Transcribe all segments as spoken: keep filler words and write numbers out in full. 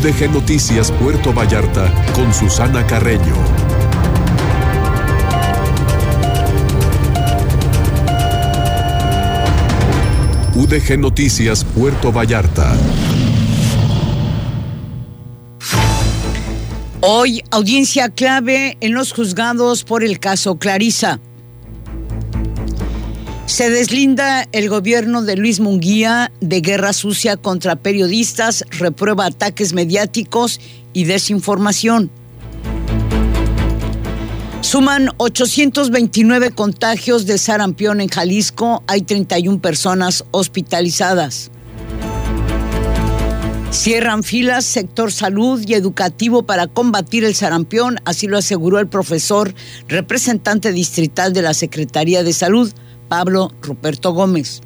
D G Noticias Puerto Vallarta con Susana Carreño. U D G Noticias Puerto Vallarta. Hoy, audiencia clave en los juzgados por el caso Clarisa. Se deslinda el gobierno de Luis Munguía de guerra sucia contra periodistas, reprueba ataques mediáticos y desinformación. Suman ochocientos veintinueve contagios de sarampión en Jalisco, hay treinta y una personas hospitalizadas. Cierran filas sector salud y educativo para combatir el sarampión, así lo aseguró el profesor representante distrital de la Secretaría de Salud, Pablo Ruperto Gómez.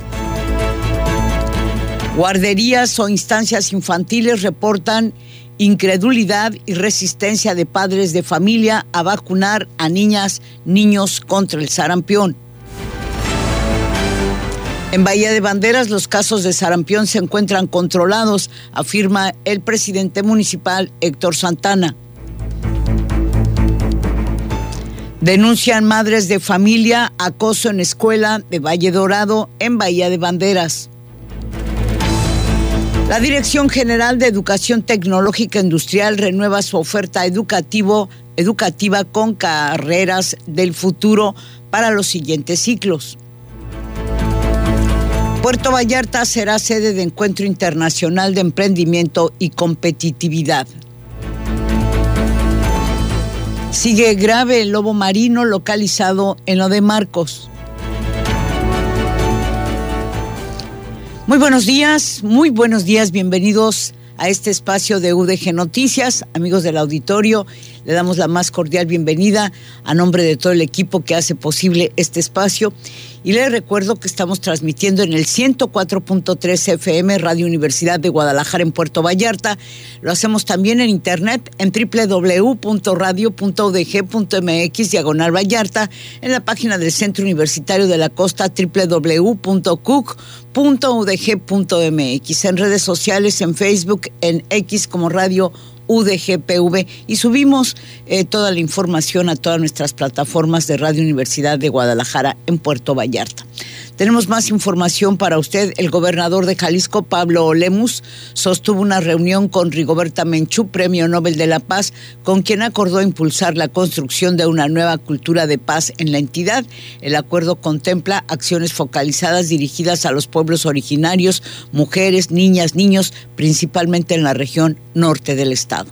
Guarderías o instancias infantiles reportan incredulidad y resistencia de padres de familia a vacunar a niñas, niños contra el sarampión. En Bahía de Banderas, los casos de sarampión se encuentran controlados, afirma el presidente municipal Héctor Santana. Denuncian madres de familia acoso en escuela de Valle Dorado en Bahía de Banderas. La Dirección General de Educación Tecnológica Industrial renueva su oferta educativo, educativa con carreras del futuro para los siguientes ciclos. Puerto Vallarta será sede de Encuentro Internacional de Emprendimiento y Competitividad. Sigue grave el lobo marino localizado en lo de Marcos. Muy buenos días, muy buenos días, bienvenidos a este espacio de U D G Noticias. Amigos del auditorio, le damos la más cordial bienvenida a nombre de todo el equipo que hace posible este espacio. Y les recuerdo que estamos transmitiendo en el ciento cuatro punto tres F M Radio Universidad de Guadalajara en Puerto Vallarta. Lo hacemos también en internet en doble u doble u doble u punto radio punto u d g punto m x diagonal Vallarta, en la página del Centro Universitario de la Costa doble u doble u doble u punto c u c punto u d g punto m x, en redes sociales, en Facebook, en X como Radio U D G P V, y subimos eh, toda la información a todas nuestras plataformas de Radio Universidad de Guadalajara en Puerto Vallarta. Tenemos más información para usted. El gobernador de Jalisco, Pablo Lemus, sostuvo una reunión con Rigoberta Menchú, Premio Nobel de la Paz, con quien acordó impulsar la construcción de una nueva cultura de paz en la entidad. El acuerdo contempla acciones focalizadas dirigidas a los pueblos originarios, mujeres, niñas, niños, principalmente en la región norte del estado.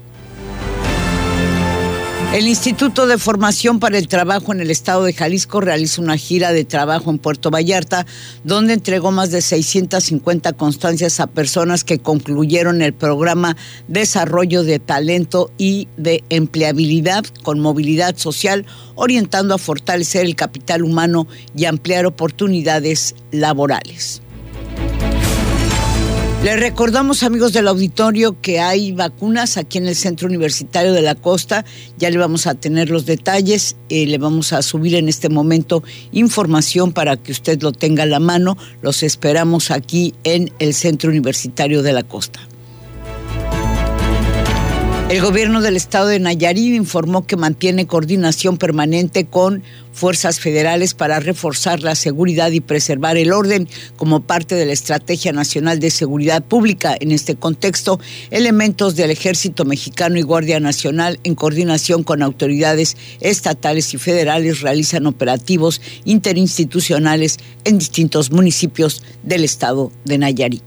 El Instituto de Formación para el Trabajo en el Estado de Jalisco realiza una gira de trabajo en Puerto Vallarta, donde entregó más de seiscientas cincuenta constancias a personas que concluyeron el programa Desarrollo de Talento y de Empleabilidad con Movilidad Social, orientando a fortalecer el capital humano y ampliar oportunidades laborales. Les recordamos, amigos del auditorio, que hay vacunas aquí en el Centro Universitario de la Costa. Ya le vamos a tener los detalles, eh, le vamos a subir en este momento información para que usted lo tenga a la mano. Los esperamos aquí en el Centro Universitario de la Costa. El gobierno del estado de Nayarit informó que mantiene coordinación permanente con fuerzas federales para reforzar la seguridad y preservar el orden como parte de la Estrategia Nacional de Seguridad Pública. En este contexto, elementos del Ejército Mexicano y Guardia Nacional, en coordinación con autoridades estatales y federales, realizan operativos interinstitucionales en distintos municipios del estado de Nayarit.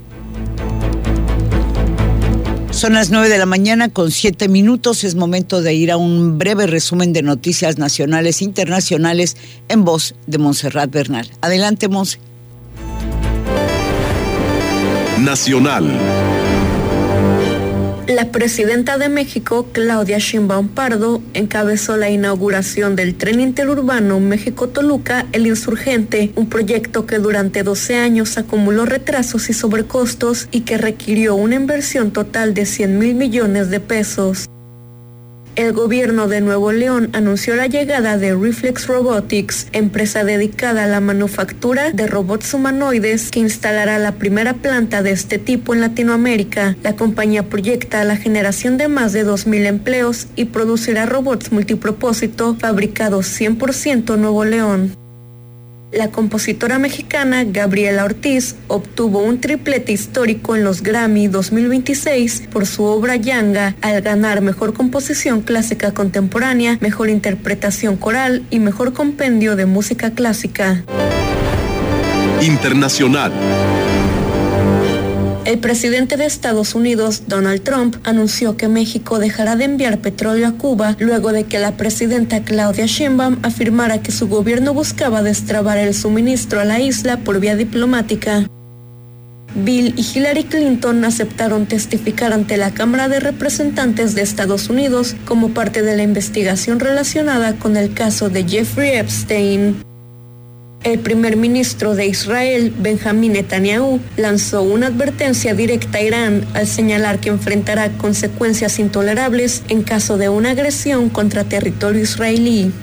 Son las nueve de la mañana con siete minutos. Es momento de ir a un breve resumen de noticias nacionales e internacionales en voz de Montserrat Bernal. Adelante, Monse. Nacional. La presidenta de México, Claudia Sheinbaum Pardo, encabezó la inauguración del tren interurbano México-Toluca, El Insurgente, un proyecto que durante doce años acumuló retrasos y sobrecostos y que requirió una inversión total de cien mil millones de pesos. El gobierno de Nuevo León anunció la llegada de Reflex Robotics, empresa dedicada a la manufactura de robots humanoides que instalará la primera planta de este tipo en Latinoamérica. La compañía proyecta la generación de más de dos mil empleos y producirá robots multipropósito fabricados cien por ciento en Nuevo León. La compositora mexicana Gabriela Ortiz obtuvo un triplete histórico en los Grammy dos mil veintiséis por su obra Yanga, al ganar Mejor Composición Clásica Contemporánea, Mejor Interpretación Coral y Mejor Compendio de Música Clásica. Internacional. El presidente de Estados Unidos, Donald Trump, anunció que México dejará de enviar petróleo a Cuba luego de que la presidenta Claudia Sheinbaum afirmara que su gobierno buscaba destrabar el suministro a la isla por vía diplomática. Bill y Hillary Clinton aceptaron testificar ante la Cámara de Representantes de Estados Unidos como parte de la investigación relacionada con el caso de Jeffrey Epstein. El primer ministro de Israel, Benjamín Netanyahu, lanzó una advertencia directa a Irán al señalar que enfrentará consecuencias intolerables en caso de una agresión contra territorio israelí.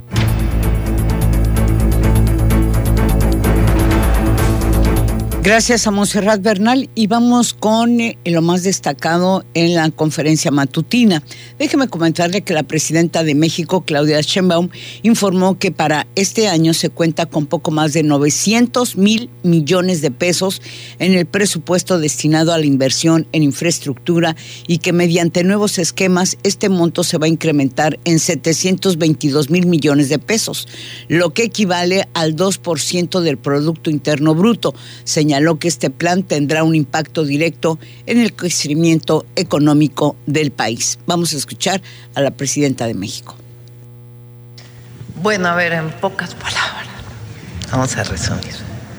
Gracias a Montserrat Bernal y vamos con eh, lo más destacado en la conferencia matutina. Déjeme comentarle que la presidenta de México, Claudia Sheinbaum, informó que para este año se cuenta con poco más de novecientos mil millones de pesos en el presupuesto destinado a la inversión en infraestructura y que mediante nuevos esquemas este monto se va a incrementar en setecientos veintidós mil millones de pesos, lo que equivale al dos por ciento del Producto Interno Bruto. Señaló que este plan tendrá un impacto directo en el crecimiento económico del país. Vamos a escuchar a la presidenta de México. Bueno, a ver, en pocas palabras, vamos a resumir.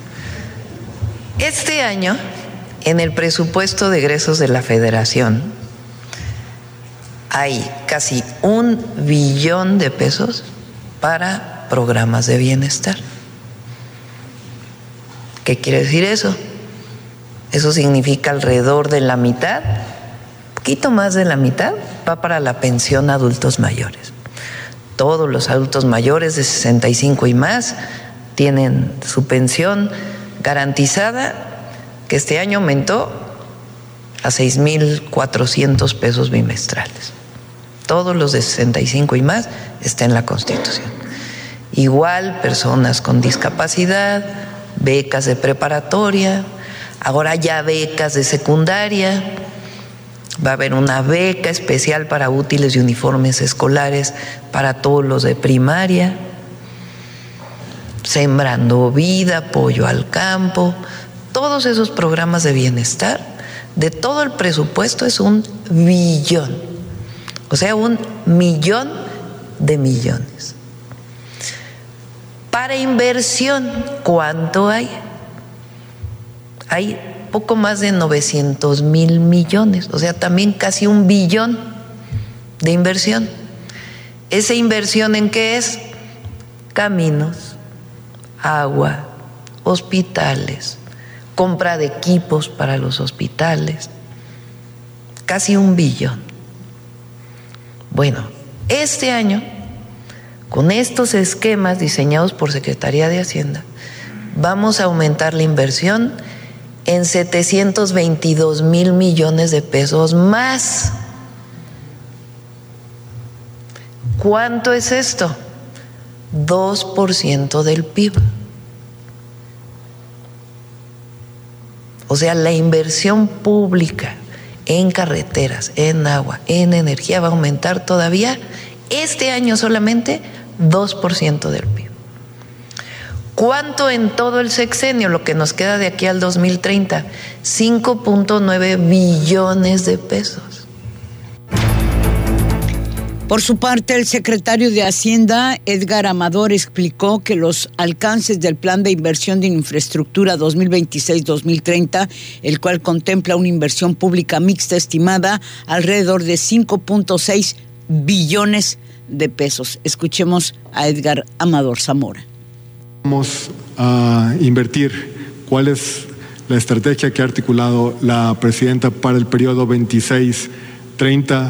Este año, en el presupuesto de egresos de la Federación, hay casi un billón de pesos para programas de bienestar. ¿Qué quiere decir eso? Eso significa alrededor de la mitad, poquito más de la mitad, va para la pensión a adultos mayores. Todos los adultos mayores de sesenta y cinco y más tienen su pensión garantizada, que este año aumentó a seis mil cuatrocientos pesos bimestrales. Todos los de sesenta y cinco y más está en la Constitución. Igual personas con discapacidad, becas de preparatoria, ahora ya becas de secundaria, va a haber una beca especial para útiles y uniformes escolares para todos los de primaria, Sembrando Vida, Apoyo al Campo, todos esos programas de bienestar, de todo el presupuesto es un billón, o sea, un millón de millones. Para inversión, ¿cuánto hay? Hay poco más de novecientos mil millones, o sea, también casi un billón de inversión. ¿Esa inversión en qué es? Caminos, agua, hospitales, compra de equipos para los hospitales, casi un billón. Bueno, este año, con estos esquemas diseñados por Secretaría de Hacienda, vamos a aumentar la inversión en setecientos veintidós mil millones de pesos más. ¿Cuánto es esto? dos por ciento del P I B. O sea, la inversión pública en carreteras, en agua, en energía va a aumentar todavía este año solamente dos por ciento del P I B. ¿Cuánto en todo el sexenio, lo que nos queda de aquí al dos mil treinta? cinco punto nueve billones de pesos. Por su parte, el secretario de Hacienda, Edgar Amador, explicó que los alcances del Plan de Inversión de Infraestructura dos mil veintiséis dos mil treinta, el cual contempla una inversión pública mixta estimada alrededor de cinco punto seis billones de pesos. Escuchemos a Edgar Amador Zamora. Vamos a invertir. ¿Cuál es la estrategia que ha articulado la presidenta para el periodo veintiséis treinta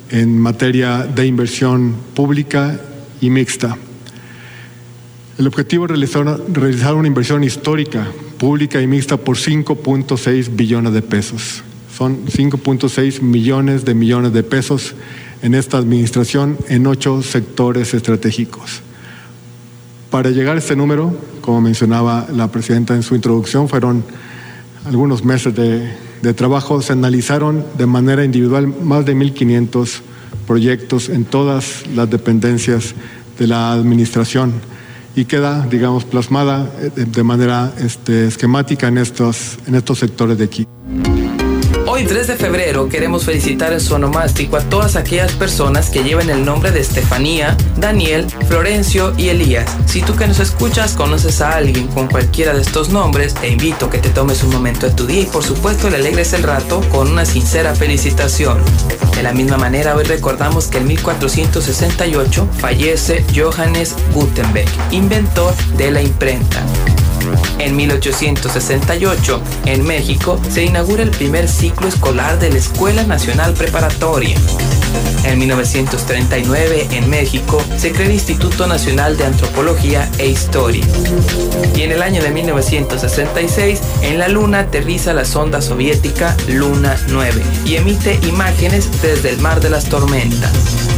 en materia de inversión pública y mixta. El objetivo es realizar, realizar una inversión histórica, pública y mixta por cinco punto seis billones de pesos. Son cinco punto seis millones de millones de pesos en esta administración en ocho sectores estratégicos. Para llegar a este número, como mencionaba la presidenta en su introducción, fueron algunos meses de, de trabajo. Se analizaron de manera individual más de mil quinientos proyectos en todas las dependencias de la administración y queda, digamos, plasmada de, de manera este, esquemática en estos, en estos sectores de aquí. Hoy, tres de febrero, queremos felicitar en su onomástico a todas aquellas personas que lleven el nombre de Estefanía, Daniel, Florencio y Elías. Si tú que nos escuchas conoces a alguien con cualquiera de estos nombres, te invito a que te tomes un momento de tu día y por supuesto le alegres el rato con una sincera felicitación. De la misma manera, hoy recordamos que en mil cuatrocientos sesenta y ocho fallece Johannes Gutenberg, inventor de la imprenta. En mil ochocientos sesenta y ocho, en México, se inaugura el primer ciclo escolar de la Escuela Nacional Preparatoria. En mil novecientos treinta y nueve, en México, se crea el Instituto Nacional de Antropología e Historia. Y en el año de mil novecientos sesenta y seis, en la Luna aterriza la sonda soviética Luna nueve y emite imágenes desde el Mar de las Tormentas.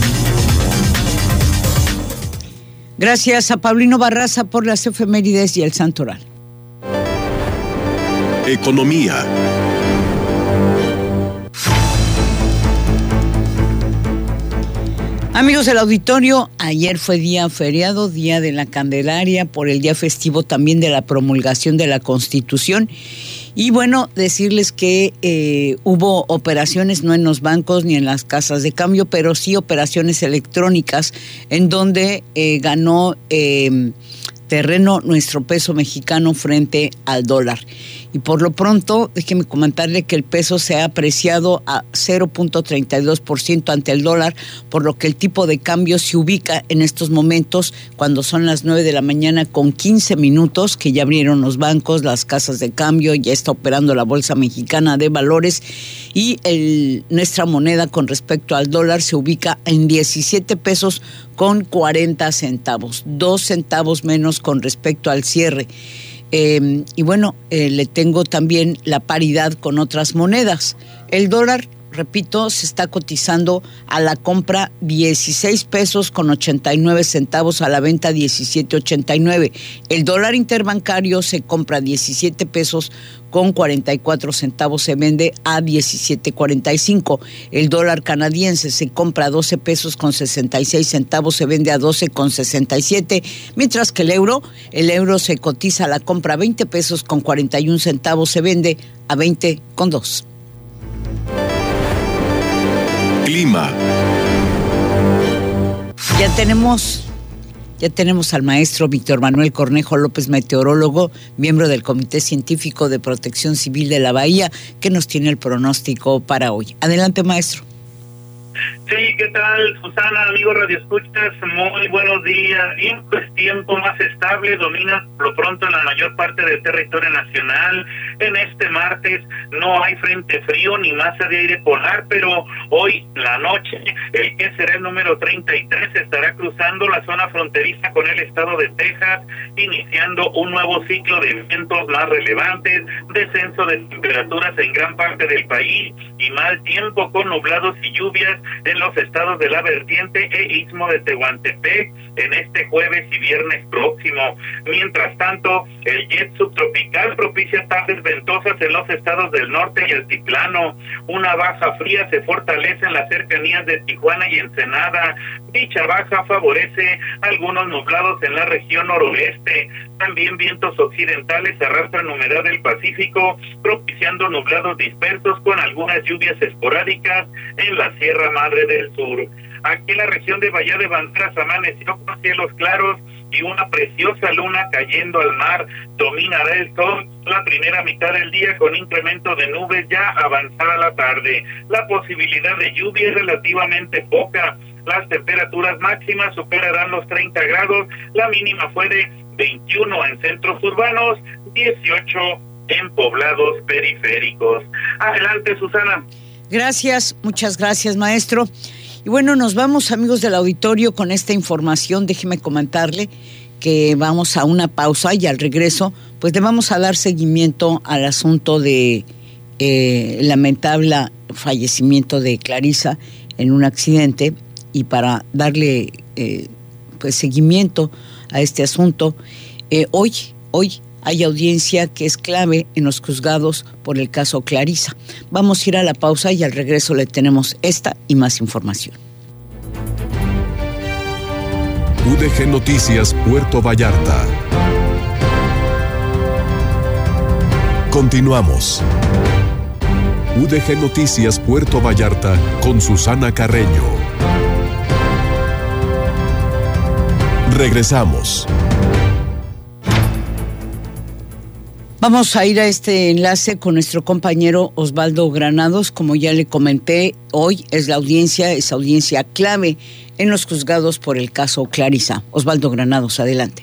Gracias a Paulino Barraza por las efemérides y el santoral. Economía. Amigos del auditorio, ayer fue día feriado, día de la Candelaria, por el día festivo también de la promulgación de la Constitución. Y bueno, decirles que eh, hubo operaciones no en los bancos ni en las casas de cambio, pero sí operaciones electrónicas en donde eh, ganó eh, terreno nuestro peso mexicano frente al dólar. Y por lo pronto, déjeme comentarle que el peso se ha apreciado a cero punto treinta y dos por ciento ante el dólar, por lo que el tipo de cambio se ubica en estos momentos, cuando son las nueve de la mañana con quince minutos, que ya abrieron los bancos, las casas de cambio, ya está operando la Bolsa Mexicana de Valores, y el, nuestra moneda con respecto al dólar se ubica en diecisiete pesos con cuarenta centavos, dos centavos menos con respecto al cierre. Eh, y bueno, eh, le tengo también la paridad con otras monedas. El dólar, repito, se está cotizando a la compra dieciséis pesos con ochenta y nueve centavos, a la venta diecisiete ochenta y nueve. El dólar interbancario se compra diecisiete pesos con cuarenta y cuatro centavos, se vende a diecisiete cuarenta y cinco. El dólar canadiense se compra a doce pesos con sesenta y seis centavos, se vende a doce con sesenta y siete, mientras que el euro, el euro se cotiza a la compra a veinte pesos con cuarenta y un centavos, se vende a veinte con dos. Clima. Ya tenemos, ya tenemos al maestro Víctor Manuel Cornejo López, meteorólogo, miembro del Comité Científico de Protección Civil de la Bahía, que nos tiene el pronóstico para hoy. Adelante, maestro. Sí, ¿qué tal, Susana? Amigos radioescuchas, muy buenos días. Bien, pues tiempo más estable domina por lo pronto en la mayor parte del territorio nacional. En este martes no hay frente frío ni masa de aire polar, pero hoy, la noche, el que será el número treinta y tres, estará cruzando la zona fronteriza con el estado de Texas, iniciando un nuevo ciclo de vientos más relevantes, descenso de temperaturas en gran parte del país y mal tiempo con nublados y lluvias en los estados de la vertiente e istmo de Tehuantepec en este jueves y viernes próximo. Mientras tanto, el jet subtropical propicia tardes ventosas en los estados del norte y altiplano. Una baja fría se fortalece en las cercanías de Tijuana y Ensenada. Dicha baja favorece algunos nublados en la región noroeste. También vientos occidentales arrastran humedad del Pacífico, propiciando nublados dispersos con algunas lluvias esporádicas en la Sierra Madre del Sur. Aquí en la región de Bahía de Banderas amaneció con cielos claros y una preciosa luna cayendo al mar. Dominará el sol la primera mitad del día con incremento de nubes ya avanzada la tarde. La posibilidad de lluvia es relativamente poca. Las temperaturas máximas superarán los treinta grados, la mínima fue de veintiuno en centros urbanos, dieciocho en poblados periféricos. Adelante, Susana. Gracias, muchas gracias, maestro. Y bueno, nos vamos, amigos del auditorio, con esta información. Déjeme comentarle que vamos a una pausa y al regreso, pues le vamos a dar seguimiento al asunto de eh, lamentable fallecimiento de Clarisa en un accidente, y para darle eh, pues seguimiento a este asunto, eh, hoy, hoy hay audiencia que es clave en los juzgados por el caso Clarisa. Vamos a ir a la pausa y al regreso le tenemos esta y más información. U D G Noticias Puerto Vallarta. Continuamos. U D G Noticias Puerto Vallarta con Susana Carreño. Regresamos. Vamos a ir a este enlace con nuestro compañero Osvaldo Granados. Como ya le comenté, hoy es la audiencia, es audiencia clave en los juzgados por el caso Clarisa. Osvaldo Granados, adelante.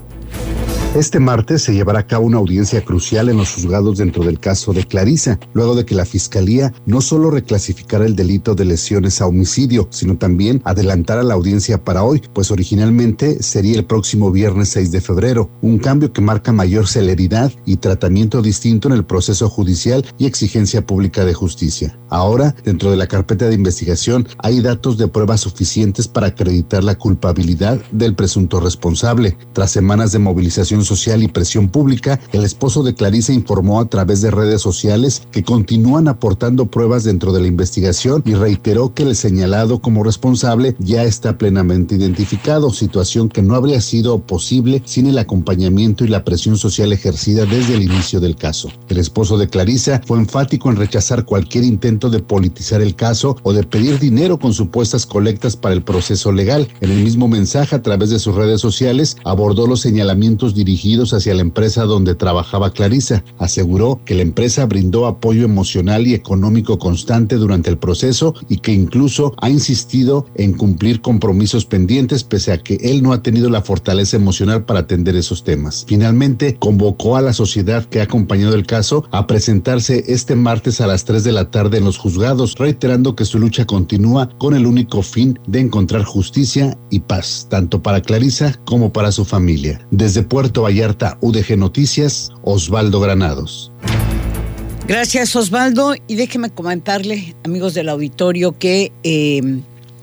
Este martes se llevará a cabo una audiencia crucial en los juzgados dentro del caso de Clarisa, luego de que la Fiscalía no solo reclasificara el delito de lesiones a homicidio, sino también adelantara la audiencia para hoy, pues originalmente sería el próximo viernes seis de febrero, un cambio que marca mayor celeridad y tratamiento distinto en el proceso judicial y exigencia pública de justicia. Ahora, dentro de la carpeta de investigación, hay datos de pruebas suficientes para acreditar la culpabilidad del presunto responsable. Tras semanas de movilización social y presión pública, el esposo de Clarisa informó a través de redes sociales que continúan aportando pruebas dentro de la investigación y reiteró que el señalado como responsable ya está plenamente identificado, situación que no habría sido posible sin el acompañamiento y la presión social ejercida desde el inicio del caso. El esposo de Clarisa fue enfático en rechazar cualquier intento de politizar el caso o de pedir dinero con supuestas colectas para el proceso legal. En el mismo mensaje, a través de sus redes sociales, abordó los señalamientos dirigidos dirigidos hacia la empresa donde trabajaba Clarisa. Aseguró que la empresa brindó apoyo emocional y económico constante durante el proceso y que incluso ha insistido en cumplir compromisos pendientes pese a que él no ha tenido la fortaleza emocional para atender esos temas. Finalmente, convocó a la sociedad que ha acompañado el caso a presentarse este martes a las tres de la tarde en los juzgados, reiterando que su lucha continúa con el único fin de encontrar justicia y paz, tanto para Clarisa como para su familia. Desde Puerto Vallarta, U D G Noticias, Osvaldo Granados. Gracias, Osvaldo. Y déjeme comentarle, amigos del auditorio, que eh,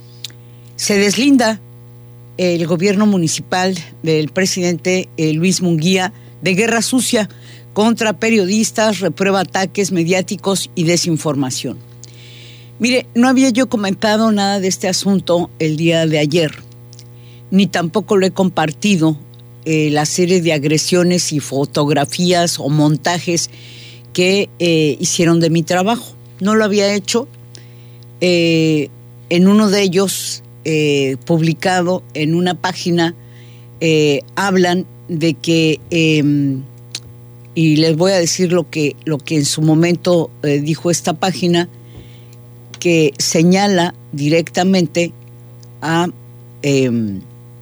se deslinda el gobierno municipal del presidente eh, Luis Munguía de guerra sucia contra periodistas, reprueba ataques mediáticos y desinformación. Mire, no había yo comentado nada de este asunto el día de ayer, ni tampoco lo he compartido Eh, la serie de agresiones y fotografías o montajes que eh, hicieron de mi trabajo. No lo había hecho. Eh, en uno de ellos, eh, publicado en una página, eh, hablan de que, eh, y les voy a decir lo que, lo que en su momento eh, dijo esta página, que señala directamente a... Eh,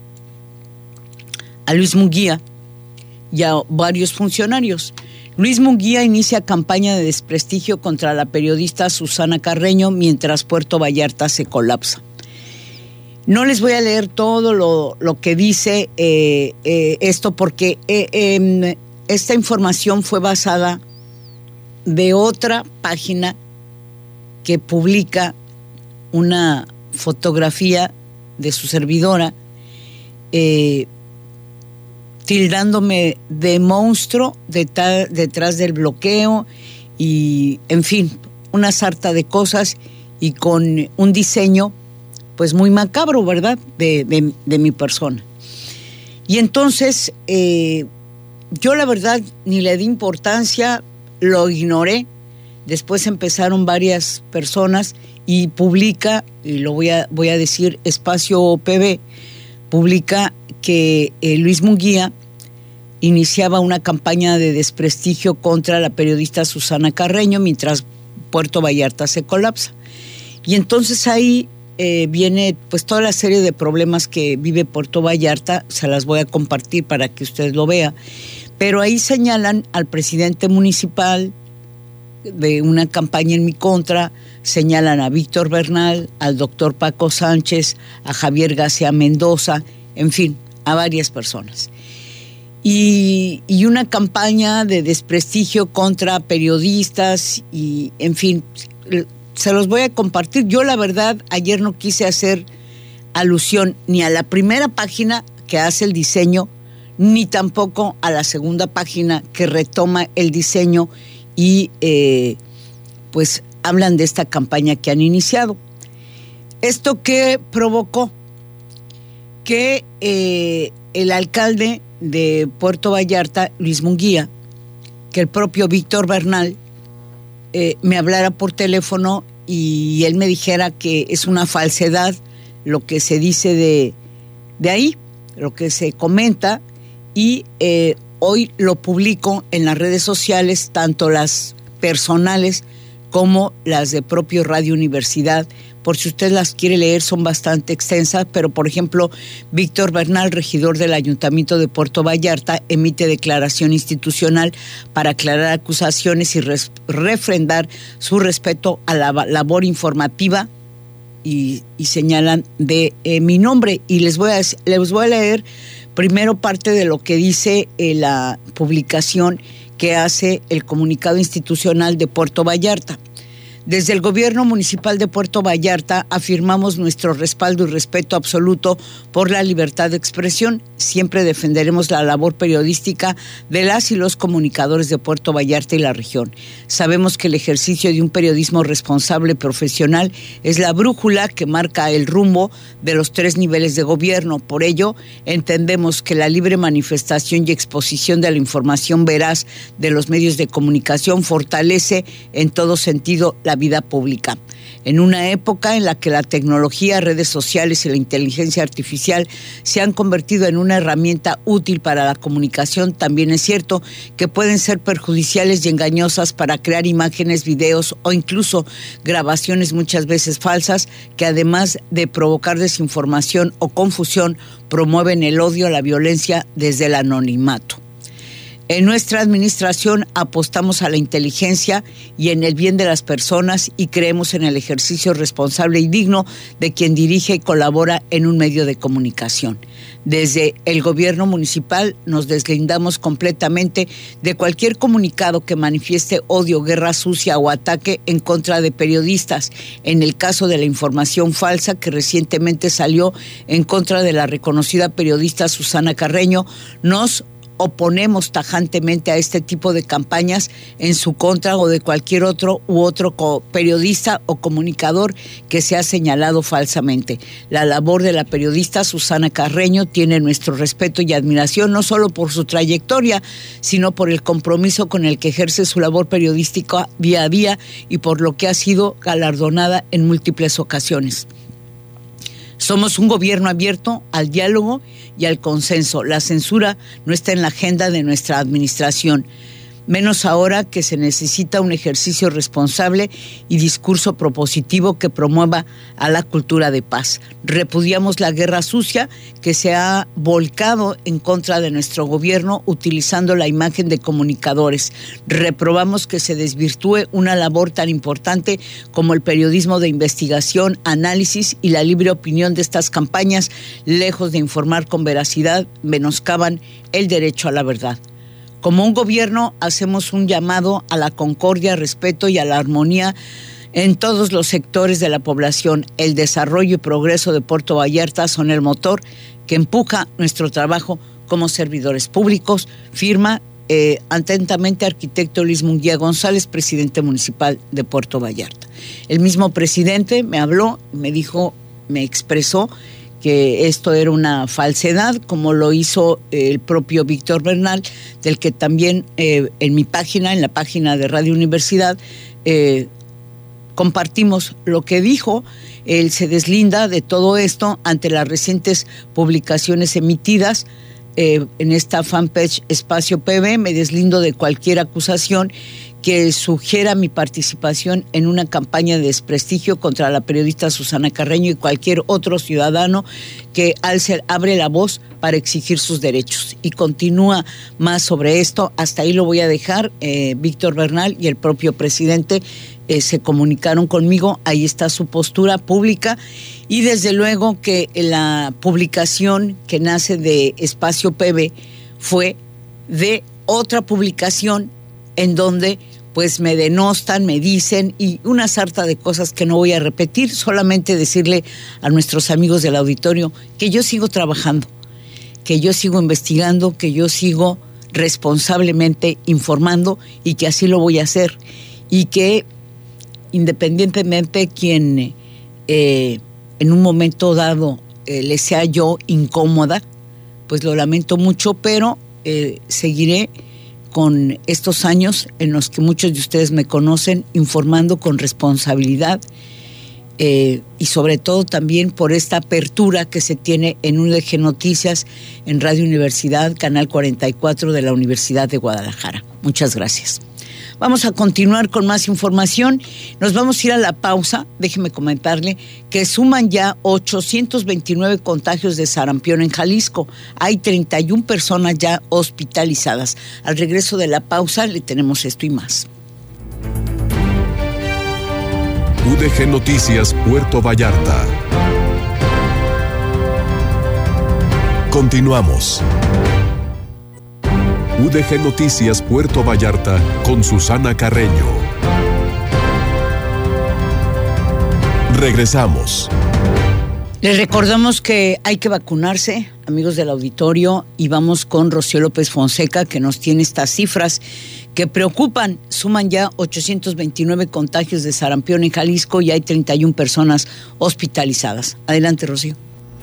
a Luis Munguía y a varios funcionarios. Luis Munguía inicia campaña de desprestigio contra la periodista Susana Carreño mientras Puerto Vallarta se colapsa. No les voy a leer todo lo, lo que dice eh, eh, esto porque eh, eh, esta información fue basada de otra página que publica una fotografía de su servidora eh, tildándome de monstruo detrás, detrás del bloqueo y, en fin, una sarta de cosas y con un diseño, pues, muy macabro, ¿verdad?, de, de, de mi persona. Y entonces, eh, yo la verdad ni le di importancia, lo ignoré. Después empezaron varias personas y publica, y lo voy a, voy a decir, Espacio P B, publica que eh, Luis Munguía iniciaba una campaña de desprestigio contra la periodista Susana Carreño mientras Puerto Vallarta se colapsa. Y entonces ahí eh, viene pues toda la serie de problemas que vive Puerto Vallarta, se las voy a compartir para que usted lo vea, pero ahí señalan al presidente municipal, de una campaña en mi contra, señalan a Víctor Bernal, al doctor Paco Sánchez, a Javier García Mendoza, en fin, a varias personas. Y, y una campaña de desprestigio contra periodistas y, en fin, se los voy a compartir. Yo, la verdad, ayer no quise hacer alusión ni a la primera página que hace el diseño, ni tampoco a la segunda página que retoma el diseño y eh, pues hablan de esta campaña que han iniciado. ¿Esto qué provocó? Que eh, el alcalde de Puerto Vallarta, Luis Munguía, que el propio Víctor Bernal eh, me hablara por teléfono y él me dijera que es una falsedad lo que se dice de, de ahí, lo que se comenta, y eh, hoy lo publico en las redes sociales, tanto las personales como las de propio Radio Universidad. Por si usted las quiere leer, son bastante extensas, pero por ejemplo, Víctor Bernal, regidor del Ayuntamiento de Puerto Vallarta, emite declaración institucional para aclarar acusaciones y res- refrendar su respeto a la labor informativa y, y señalan de eh, mi nombre. Y les voy a, les voy a leer primero parte de lo que dice eh, la publicación que hace el comunicado institucional de Puerto Vallarta. Desde el Gobierno Municipal de Puerto Vallarta afirmamos nuestro respaldo y respeto absoluto por la libertad de expresión. Siempre defenderemos la labor periodística de las y los comunicadores de Puerto Vallarta y la región. Sabemos que el ejercicio de un periodismo responsable y profesional es la brújula que marca el rumbo de los tres niveles de gobierno. Por ello, entendemos que la libre manifestación y exposición de la información veraz de los medios de comunicación fortalece en todo sentido la vida pública. En una época en la que la tecnología, redes sociales y la inteligencia artificial se han convertido en una herramienta útil para la comunicación, también es cierto que pueden ser perjudiciales y engañosas para crear imágenes, videos o incluso grabaciones muchas veces falsas que, además de provocar desinformación o confusión, promueven el odio, la violencia desde el anonimato. En nuestra administración apostamos a la inteligencia y en el bien de las personas y creemos en el ejercicio responsable y digno de quien dirige y colabora en un medio de comunicación. Desde el gobierno municipal nos deslindamos completamente de cualquier comunicado que manifieste odio, guerra sucia o ataque en contra de periodistas. En el caso de la información falsa que recientemente salió en contra de la reconocida periodista Susana Carreño, nos oponemos tajantemente a este tipo de campañas en su contra o de cualquier otro u otro periodista o comunicador que sea señalado falsamente. La labor de la periodista Susana Carreño tiene nuestro respeto y admiración, no solo por su trayectoria, sino por el compromiso con el que ejerce su labor periodística día a día y por lo que ha sido galardonada en múltiples ocasiones. Somos un gobierno abierto al diálogo y al consenso. La censura no está en la agenda de nuestra administración, menos ahora que se necesita un ejercicio responsable y discurso propositivo que promueva a la cultura de paz. Repudiamos la guerra sucia que se ha volcado en contra de nuestro gobierno utilizando la imagen de comunicadores. Reprobamos que se desvirtúe una labor tan importante como el periodismo de investigación, análisis y la libre opinión de estas campañas, lejos de informar con veracidad, menoscaban el derecho a la verdad. Como un gobierno hacemos un llamado a la concordia, respeto y a la armonía en todos los sectores de la población. El desarrollo y progreso de Puerto Vallarta son el motor que empuja nuestro trabajo como servidores públicos. Firma eh, atentamente arquitecto Luis Munguía González, presidente municipal de Puerto Vallarta. El mismo presidente me habló, me dijo, me expresó que esto era una falsedad, como lo hizo el propio Víctor Bernal, del que también eh, en mi página, en la página de Radio Universidad, eh, compartimos lo que dijo. Él se deslinda de todo esto ante las recientes publicaciones emitidas eh, en esta fanpage Espacio P B. Me deslindo de cualquier acusación que sugiera mi participación en una campaña de desprestigio contra la periodista Susana Carreño y cualquier otro ciudadano que alce, abre la voz para exigir sus derechos. Y continúa más sobre esto, hasta ahí lo voy a dejar. eh, Víctor Bernal y el propio presidente eh, se comunicaron conmigo, ahí está su postura pública, y desde luego que la publicación que nace de Espacio P B fue de otra publicación en donde pues me denostan, me dicen y una sarta de cosas que no voy a repetir, solamente decirle a nuestros amigos del auditorio que yo sigo trabajando, que yo sigo investigando, que yo sigo responsablemente informando y que así lo voy a hacer, y que independientemente quien eh, en un momento dado eh, le sea yo incómoda, pues lo lamento mucho, pero eh, seguiré con estos años en los que muchos de ustedes me conocen, informando con responsabilidad eh, y sobre todo también por esta apertura que se tiene en U D G Noticias, en Radio Universidad, Canal cuarenta y cuatro de la Universidad de Guadalajara. Muchas gracias. Vamos a continuar con más información. Nos vamos a ir a la pausa. Déjeme comentarle que suman ya ochocientos veintinueve contagios de sarampión en Jalisco. Hay treinta y una personas ya hospitalizadas. Al regreso de la pausa le tenemos esto y más. U D G Noticias Puerto Vallarta. Continuamos. U D G Noticias Puerto Vallarta con Susana Carreño. Regresamos. Les recordamos que hay que vacunarse, amigos del auditorio, y vamos con Rocío López Fonseca, que nos tiene estas cifras que preocupan. Suman ya ochocientos veintinueve contagios de sarampión en Jalisco y hay treinta y una personas hospitalizadas. Adelante, Rocío.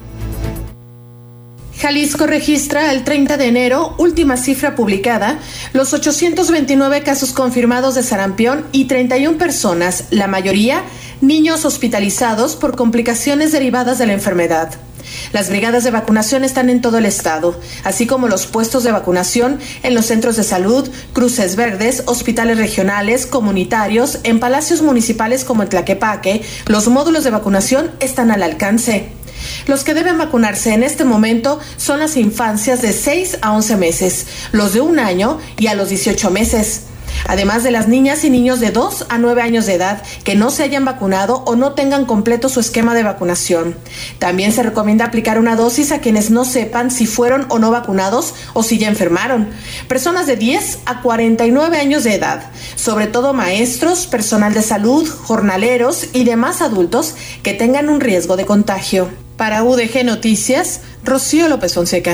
Jalisco registra el treinta de enero, última cifra publicada, los ochocientos veintinueve casos confirmados de sarampión y treinta y una personas, la mayoría niños hospitalizados por complicaciones derivadas de la enfermedad. Las brigadas de vacunación están en todo el estado, así como los puestos de vacunación en los centros de salud, cruces verdes, hospitales regionales, comunitarios, en palacios municipales como en Tlaquepaque. Los módulos de vacunación están al alcance. Los que deben vacunarse en este momento son las infancias de seis a once meses, los de un año y a los dieciocho meses. Además de las niñas y niños de dos a nueve años de edad que no se hayan vacunado o no tengan completo su esquema de vacunación. También se recomienda aplicar una dosis a quienes no sepan si fueron o no vacunados o si ya enfermaron. Personas de diez a cuarenta y nueve años de edad, sobre todo maestros, personal de salud, jornaleros y demás adultos que tengan un riesgo de contagio. Para U D G Noticias, Rocío López Fonseca.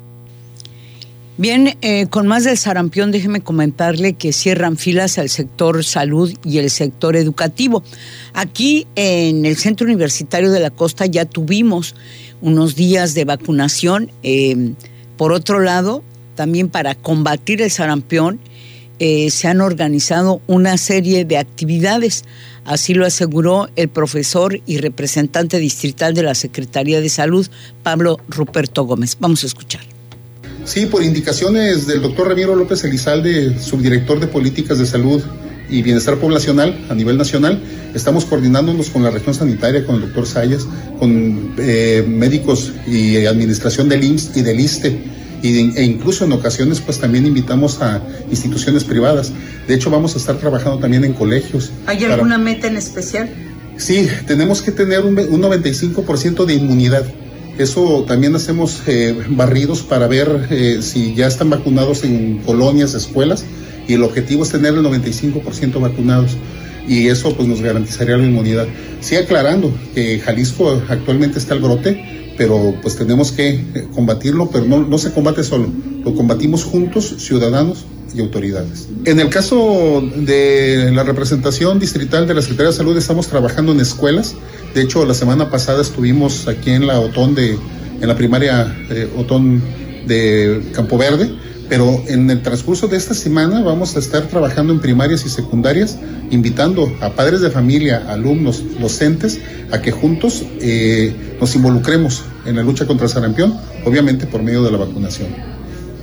Bien, eh, con más del sarampión, déjeme comentarle que cierran filas al sector salud y el sector educativo. Aquí en el Centro Universitario de la Costa ya tuvimos unos días de vacunación. Eh, por otro lado, también para combatir el sarampión, eh, se han organizado una serie de actividades. Así lo aseguró el profesor y representante distrital de la Secretaría de Salud, Pablo Ruperto Gómez. Vamos a escuchar. Sí, por indicaciones del doctor Ramiro López Elizalde, subdirector de Políticas de Salud y Bienestar Poblacional a nivel nacional, estamos coordinándonos con la región sanitaria, con el doctor Sayas, con eh, médicos y administración del I M S S y del ISSSTE, y, e incluso en ocasiones pues también invitamos a instituciones privadas. De hecho, vamos a estar trabajando también en colegios. ¿Hay para... alguna meta en especial? Sí, tenemos que tener un, un noventa y cinco por ciento de inmunidad. Eso también hacemos eh, barridos para ver eh, si ya están vacunados en colonias, escuelas, y el objetivo es tener el noventa y cinco por ciento vacunados, y eso pues nos garantizaría la inmunidad. Sí, aclarando que Jalisco actualmente está el brote, pero pues tenemos que combatirlo, pero no, no se combate solo, lo combatimos juntos, ciudadanos y autoridades. En el caso de la representación distrital de la Secretaría de Salud, estamos trabajando en escuelas. De hecho, la semana pasada estuvimos aquí en la Otón de, en la primaria eh, Otón de Campo Verde, pero en el transcurso de esta semana vamos a estar trabajando en primarias y secundarias, invitando a padres de familia, alumnos, docentes, a que juntos eh, nos involucremos en la lucha contra el sarampión, obviamente por medio de la vacunación.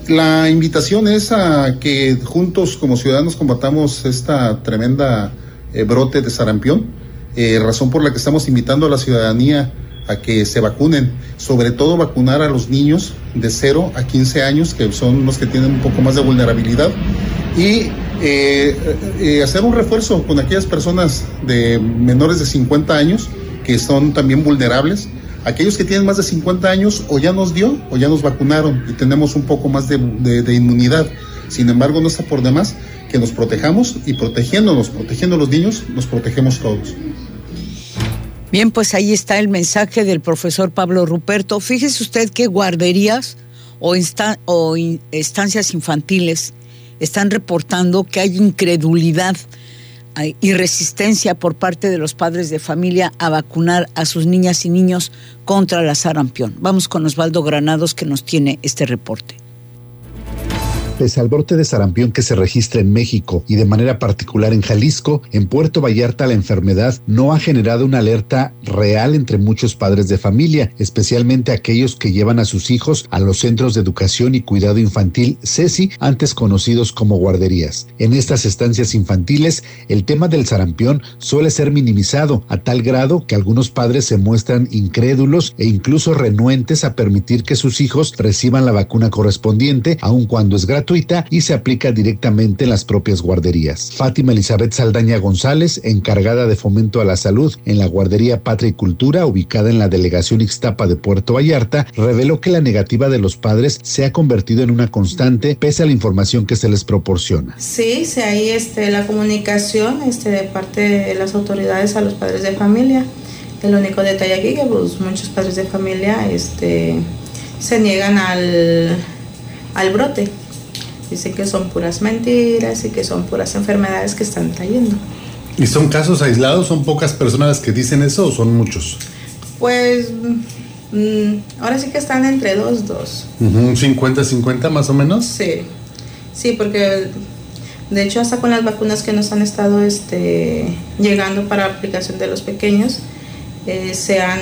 la invitación es a que juntos como ciudadanos combatamos esta tremenda eh, brote de sarampión, eh, razón por la que estamos invitando a la ciudadanía a que se vacunen, sobre todo vacunar a los niños de cero a quince años, que son los que tienen un poco más de vulnerabilidad, y eh, eh, hacer un refuerzo con aquellas personas de menores de cincuenta años que son también vulnerables. Aquellos que tienen más de cincuenta años o ya nos dio o ya nos vacunaron y tenemos un poco más de, de, de inmunidad. Sin embargo, no está por demás que nos protejamos, y protegiéndonos, protegiendo a los niños, nos protegemos todos. Bien, pues ahí está el mensaje del profesor Pablo Ruperto. Fíjese usted que guarderías o, insta- o in- estancias infantiles están reportando que hay incredulidad y resistencia por parte de los padres de familia a vacunar a sus niñas y niños contra la sarampión. Vamos con Osvaldo Granados, que nos tiene este reporte. Pese al brote de sarampión que se registra en México y de manera particular en Jalisco, en Puerto Vallarta la enfermedad no ha generado una alerta real entre muchos padres de familia, especialmente aquellos que llevan a sus hijos a los centros de educación y cuidado infantil CECI, antes conocidos como guarderías. En estas estancias infantiles, el tema del sarampión suele ser minimizado a tal grado que algunos padres se muestran incrédulos e incluso renuentes a permitir que sus hijos reciban la vacuna correspondiente, aun cuando es gratuita y se aplica directamente en las propias guarderías. Fátima Elizabeth Saldaña González, encargada de fomento a la salud en la guardería Patria y Cultura, ubicada en la delegación Ixtapa de Puerto Vallarta, reveló que la negativa de los padres se ha convertido en una constante pese a la información que se les proporciona. Sí, sí, hay este, la comunicación este, de parte de las autoridades a los padres de familia. El único detalle aquí que pues, muchos padres de familia este, se niegan al, al brote. Dicen que son puras mentiras y que son puras enfermedades que están trayendo. ¿Y son casos aislados? ¿Son pocas personas las que dicen eso o son muchos? Pues mmm, ahora sí que están entre dos, dos. Uh-huh, cincuenta cincuenta más o menos. Sí, sí, porque de hecho hasta con las vacunas que nos han estado este, llegando para aplicación de los pequeños, eh, se han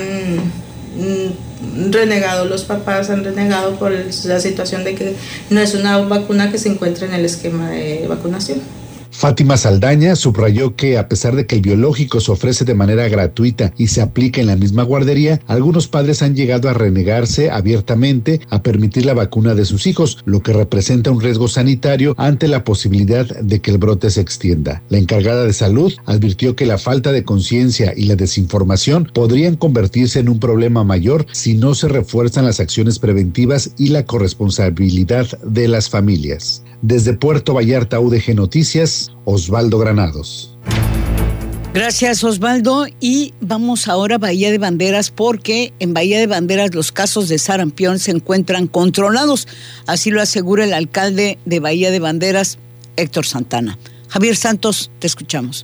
renegado, los papás han renegado por la situación de que no es una vacuna que se encuentra en el esquema de vacunación. Fátima Saldaña subrayó que a pesar de que el biológico se ofrece de manera gratuita y se aplica en la misma guardería, algunos padres han llegado a renegarse abiertamente a permitir la vacuna de sus hijos, lo que representa un riesgo sanitario ante la posibilidad de que el brote se extienda. La encargada de salud advirtió que la falta de conciencia y la desinformación podrían convertirse en un problema mayor si no se refuerzan las acciones preventivas y la corresponsabilidad de las familias. Desde Puerto Vallarta, U D G Noticias, Osvaldo Granados. Gracias, Osvaldo. Y vamos ahora a Bahía de Banderas, porque en Bahía de Banderas los casos de sarampión se encuentran controlados. Así lo asegura el alcalde de Bahía de Banderas, Héctor Santana. Javier Santos, te escuchamos.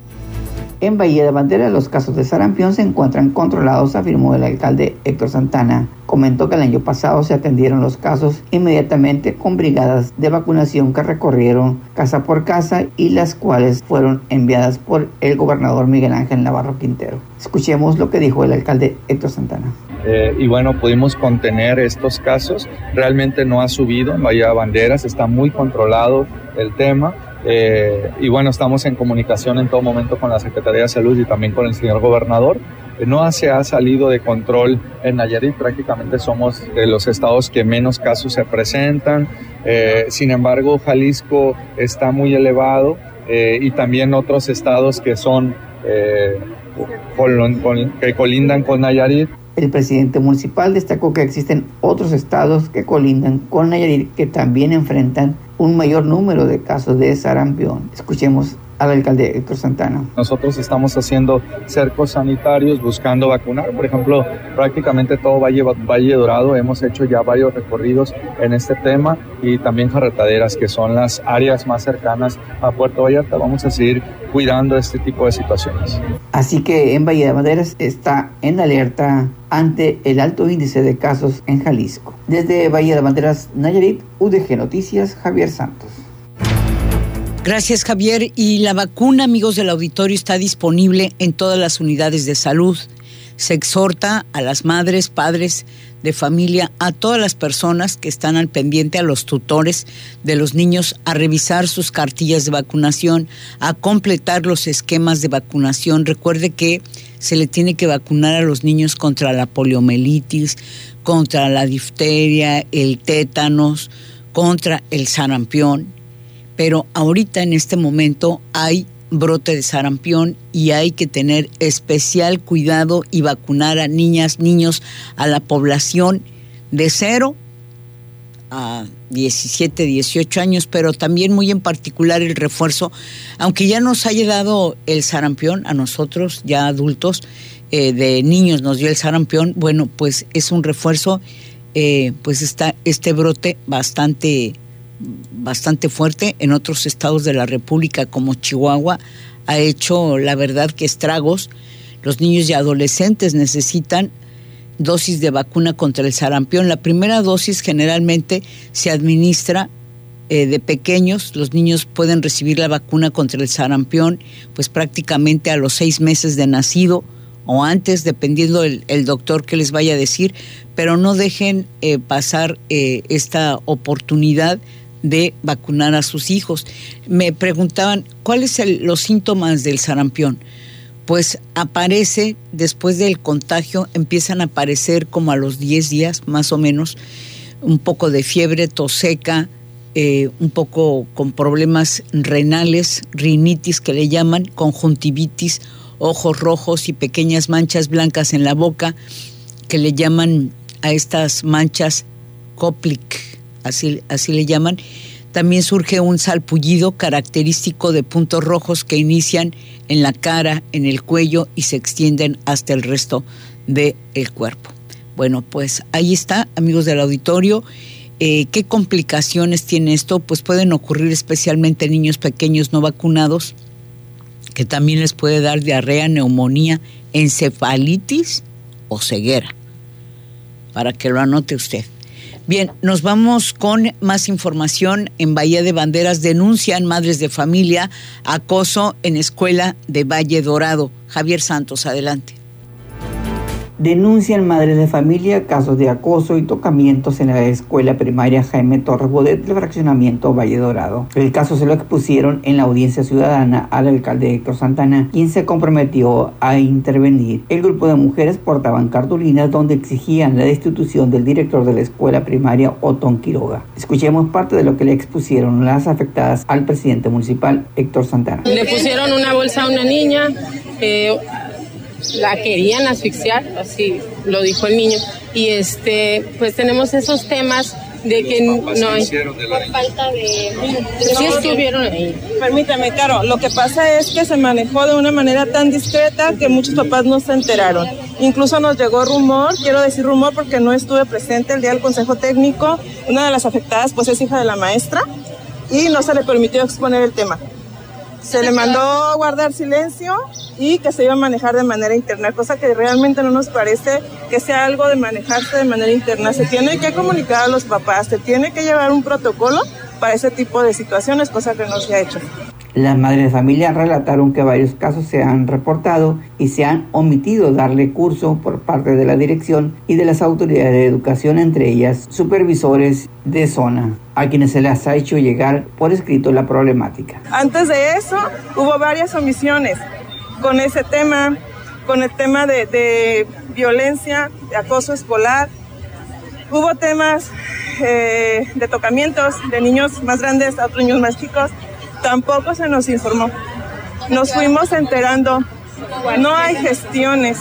En Bahía de Banderas los casos de sarampión se encuentran controlados, afirmó el alcalde Héctor Santana. Comentó que el año pasado se atendieron los casos inmediatamente con brigadas de vacunación que recorrieron casa por casa y las cuales fueron enviadas por el gobernador Miguel Ángel Navarro Quintero. Escuchemos lo que dijo el alcalde Héctor Santana. Eh, y bueno, pudimos contener estos casos. Realmente no ha subido en Bahía de Banderas, está muy controlado el tema. Eh, y bueno, estamos en comunicación en todo momento con la Secretaría de Salud y también con el señor gobernador. Eh, no se ha salido de control en Nayarit, prácticamente somos de los estados que menos casos se presentan. Eh, sin embargo, Jalisco está muy elevado eh, y también otros estados que son eh, con, con, que colindan con Nayarit. El presidente municipal destacó que existen otros estados que colindan con Nayarit que también enfrentan un mayor número de casos de sarampión. Escuchemos al alcalde Héctor Santana. Nosotros estamos haciendo cercos sanitarios buscando vacunar. Por ejemplo, prácticamente todo Valle, Valle Dorado hemos hecho ya varios recorridos en este tema y también carretaderas, que son las áreas más cercanas a Puerto Vallarta. Vamos a seguir cuidando este tipo de situaciones. Así que en Bahía de Banderas está en alerta ante el alto índice de casos en Jalisco. Desde Bahía de Banderas, Nayarit, U D G Noticias, Javier Santos. Gracias, Javier. Y la vacuna, amigos del auditorio, está disponible en todas las unidades de salud. Se exhorta a las madres, padres de familia, a todas las personas que están al pendiente, a los tutores de los niños, a revisar sus cartillas de vacunación, a completar los esquemas de vacunación. Recuerde que se le tiene que vacunar a los niños contra la poliomielitis, contra la difteria, el tétanos, contra el sarampión. Pero ahorita en este momento hay brote de sarampión y hay que tener especial cuidado y vacunar a niñas, niños, a la población de cero a diecisiete, dieciocho años, pero también muy en particular el refuerzo, aunque ya nos haya dado el sarampión a nosotros, ya adultos, eh, de niños nos dio el sarampión, bueno, pues es un refuerzo, eh, pues está este brote bastante bastante fuerte en otros estados de la República como Chihuahua, ha hecho la verdad que estragos. Los niños y adolescentes necesitan dosis de vacuna contra el sarampión. La primera dosis generalmente se administra eh, de pequeños. Los niños pueden recibir la vacuna contra el sarampión pues prácticamente a los seis meses de nacido o antes, dependiendo el, el doctor que les vaya a decir, pero no dejen eh, pasar eh, esta oportunidad de vacunar a sus hijos. Me preguntaban, ¿cuáles son los síntomas del sarampión? Pues aparece, después del contagio, empiezan a aparecer como a los diez días, más o menos, un poco de fiebre, tos seca, eh, un poco con problemas renales, rinitis que le llaman, conjuntivitis, ojos rojos y pequeñas manchas blancas en la boca, que le llaman a estas manchas Koplik. Así, así le llaman. También surge un salpullido característico de puntos rojos que inician en la cara, en el cuello y se extienden hasta el resto del cuerpo. Bueno, pues ahí está, amigos del auditorio. Eh, ¿Qué complicaciones tiene esto? Pues pueden ocurrir especialmente en niños pequeños no vacunados, que también les puede dar diarrea, neumonía, encefalitis o ceguera, para que lo anote usted. Bien, nos vamos con más información. En Bahía de Banderas denuncian madres de familia acoso en escuela de Valle Dorado. Javier Santos, adelante. Denuncian madres de familia casos de acoso y tocamientos en la escuela primaria Jaime Torres Bodet del fraccionamiento Valle Dorado. El caso se lo expusieron en la audiencia ciudadana al alcalde Héctor Santana, quien se comprometió a intervenir. El grupo de mujeres portaban cartulinas donde exigían la destitución del director de la escuela primaria Otón Quiroga. Escuchemos parte de lo que le expusieron las afectadas al presidente municipal Héctor Santana. Le pusieron una bolsa a una niña, eh, la querían asfixiar, así lo dijo el niño, y este pues tenemos esos temas de que no hay por falta de sí estuvieron ahí. Permítame, Caro, lo que pasa es que se manejó de una manera tan discreta que muchos papás no se enteraron. Incluso nos llegó rumor, quiero decir rumor porque no estuve presente el día del consejo técnico. Una de las afectadas pues es hija de la maestra y no se le permitió exponer el tema. Se le mandó a guardar silencio y que se iba a manejar de manera interna, cosa que realmente no nos parece que sea algo de manejarse de manera interna. Se tiene que comunicar a los papás, se tiene que llevar un protocolo para ese tipo de situaciones, cosa que no se ha hecho. Las madres de familia relataron que varios casos se han reportado y se han omitido darle curso por parte de la dirección y de las autoridades de educación, entre ellas supervisores de zona, a quienes se les ha hecho llegar por escrito la problemática. Antes de eso hubo varias omisiones con ese tema, con el tema de, de violencia, de acoso escolar. Hubo temas eh, de tocamientos de niños más grandes a otros niños más chicos. Tampoco se nos informó. Nos fuimos enterando. No hay gestiones.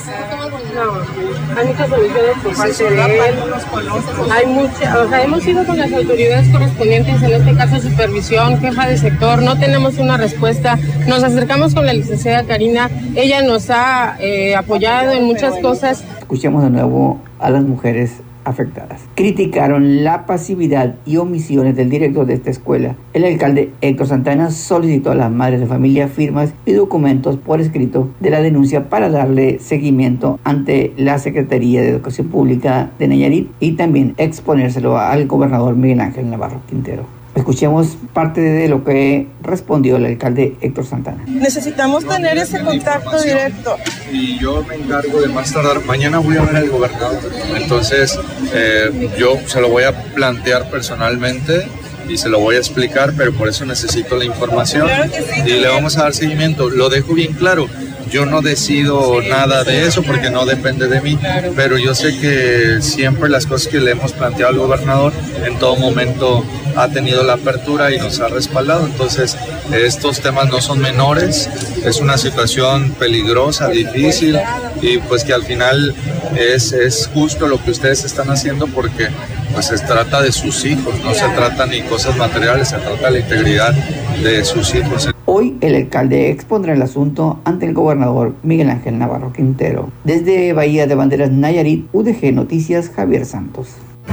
No, hay muchas omisiones por parte de él. Hay muchas, o sea, hemos ido con las autoridades correspondientes, en este caso supervisión, jefa de sector, no tenemos una respuesta. Nos acercamos con la licenciada Karina, ella nos ha eh, apoyado en muchas cosas. Escuchemos de nuevo a las mujeres afectadas. Criticaron la pasividad y omisiones del director de esta escuela. El alcalde Héctor Santana solicitó a las madres de familia firmas y documentos por escrito de la denuncia para darle seguimiento ante la Secretaría de Educación Pública de Nayarit y también exponérselo al gobernador Miguel Ángel Navarro Quintero. Escuchemos parte de lo que respondió el alcalde Héctor Santana. Necesitamos tener ese contacto directo. Y yo me encargo de más tardar. Mañana voy a ver al gobernador. Entonces, eh, yo se lo voy a plantear personalmente y se lo voy a explicar, pero por eso necesito la información. Claro que sí, y le vamos a dar seguimiento. Lo dejo bien claro. Yo no decido sí, nada de eso porque no depende de mí, pero yo sé que siempre las cosas que le hemos planteado al gobernador en todo momento ha tenido la apertura y nos ha respaldado. Entonces, estos temas no son menores, es una situación peligrosa, difícil, y pues que al final es, es justo lo que ustedes están haciendo porque pues se trata de sus hijos, no se trata ni cosas materiales, se trata de la integridad de sus hijos. Hoy el alcalde expondrá el asunto ante el gobernador Miguel Ángel Navarro Quintero. Desde Bahía de Banderas, Nayarit, U D G Noticias, Javier Santos.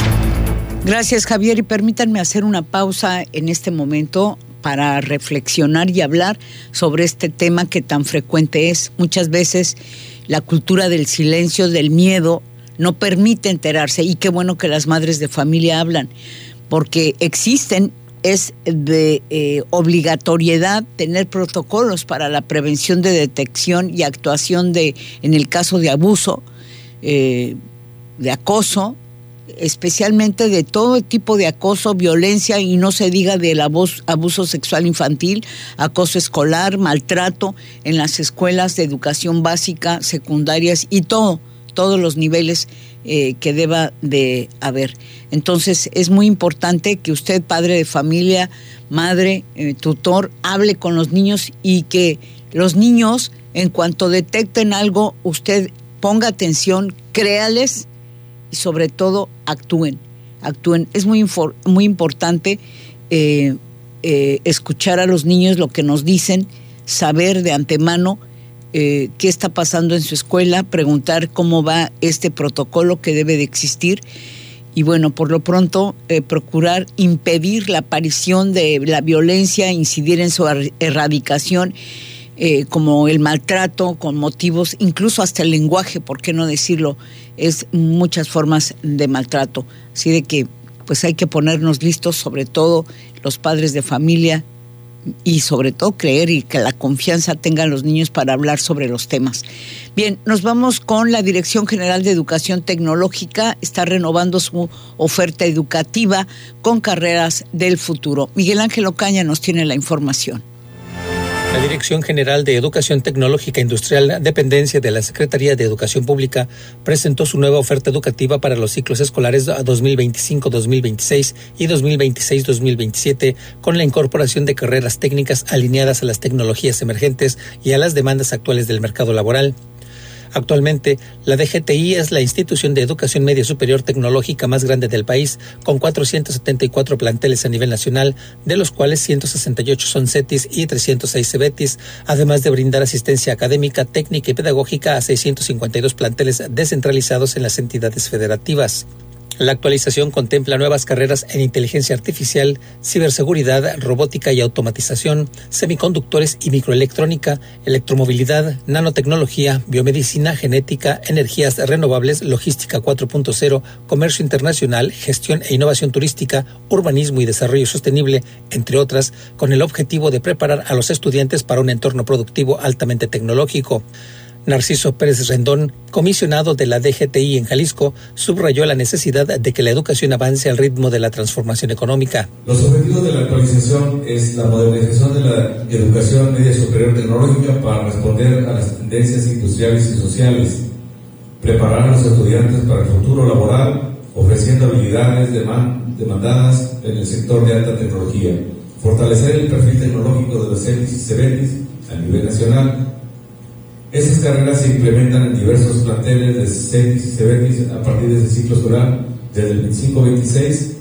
Gracias, Javier, y permítanme hacer una pausa en este momento para reflexionar y hablar sobre este tema que tan frecuente es. Muchas veces la cultura del silencio, del miedo, no permite enterarse, y qué bueno que las madres de familia hablan, porque existen, es de eh, obligatoriedad tener protocolos para la prevención de detección y actuación de, en el caso de abuso, eh, de acoso, especialmente de todo tipo de acoso, violencia, y no se diga del abuso, abuso sexual infantil, acoso escolar, maltrato en las escuelas de educación básica, secundarias y todo, todos los niveles eh, que deba de haber. Entonces es muy importante que usted, padre de familia, madre, eh, tutor, hable con los niños, y que los niños, en cuanto detecten algo, usted ponga atención, créales y sobre todo actúen, actúen. Es muy, infor- muy importante eh, eh, escuchar a los niños lo que nos dicen, saber de antemano eh, qué está pasando en su escuela, preguntar cómo va este protocolo que debe de existir, y bueno, por lo pronto eh, procurar impedir la aparición de la violencia, incidir en su er- erradicación, Eh, como el maltrato, con motivos, incluso hasta el lenguaje, ¿por qué no decirlo? Es muchas formas de maltrato. Así de que pues hay que ponernos listos, sobre todo los padres de familia, y sobre todo creer y que la confianza tengan los niños para hablar sobre los temas. Bien, nos vamos con la Dirección General de Educación Tecnológica. Está renovando su oferta educativa con carreras del futuro. Miguel Ángel Ocaña nos tiene la información. La Dirección General de Educación Tecnológica Industrial, dependencia de la Secretaría de Educación Pública, presentó su nueva oferta educativa para los ciclos escolares dos mil veinticinco dos mil veintiséis y dos mil veintiséis dos mil veintisiete, con la incorporación de carreras técnicas alineadas a las tecnologías emergentes y a las demandas actuales del mercado laboral. Actualmente, la D G T I es la institución de educación media superior tecnológica más grande del país, con cuatrocientos setenta y cuatro planteles a nivel nacional, de los cuales ciento sesenta y ocho son CETIS y trescientos seis CEBETIS, además de brindar asistencia académica, técnica y pedagógica a seiscientos cincuenta y dos planteles descentralizados en las entidades federativas. La actualización contempla nuevas carreras en inteligencia artificial, ciberseguridad, robótica y automatización, semiconductores y microelectrónica, electromovilidad, nanotecnología, biomedicina, genética, energías renovables, logística cuatro punto cero, comercio internacional, gestión e innovación turística, urbanismo y desarrollo sostenible, entre otras, con el objetivo de preparar a los estudiantes para un entorno productivo altamente tecnológico. Narciso Pérez Rendón, comisionado de la D G T I en Jalisco, subrayó la necesidad de que la educación avance al ritmo de la transformación económica. Los objetivos de la actualización es la modernización de la educación media superior tecnológica para responder a las tendencias industriales y sociales, preparar a los estudiantes para el futuro laboral, ofreciendo habilidades deman- demandadas en el sector de alta tecnología, fortalecer el perfil tecnológico de los CETIS y CEBETIS a nivel nacional. Esas carreras se implementan en diversos planteles de CETIS y CEBETIS a partir de ese ciclo escolar, desde el veinticinco veintiséis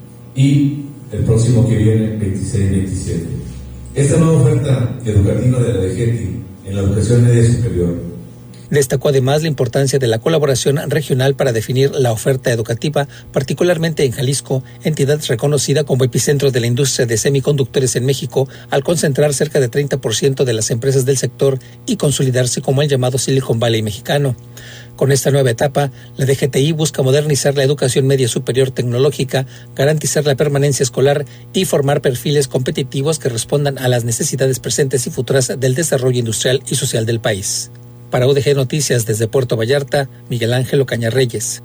y el próximo que viene, veintiséis veintisiete. Esta nueva oferta educativa de la D G T I en la educación media superior destacó además la importancia de la colaboración regional para definir la oferta educativa, particularmente en Jalisco, entidad reconocida como epicentro de la industria de semiconductores en México, al concentrar cerca de treinta por ciento de las empresas del sector y consolidarse como el llamado Silicon Valley mexicano. Con esta nueva etapa, la D G T I busca modernizar la educación media superior tecnológica, garantizar la permanencia escolar y formar perfiles competitivos que respondan a las necesidades presentes y futuras del desarrollo industrial y social del país. Para U D G Noticias desde Puerto Vallarta, Miguel Ángel Ocaña Reyes.